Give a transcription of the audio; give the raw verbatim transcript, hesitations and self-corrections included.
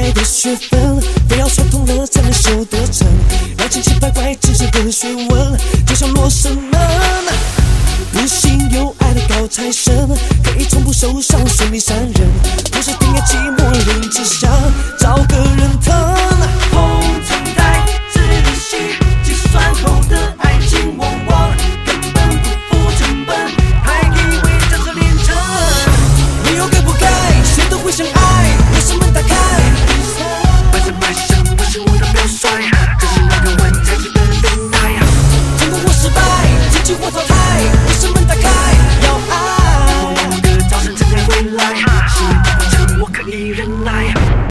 爱的学分，非要说通了才能修得成，让千奇百怪知识的学问，就像罗生门。不信有爱的高材生，可以从不受伤，顺利闪人。不是定在寂寞林之下，找个人疼。 红尘带自己计算空。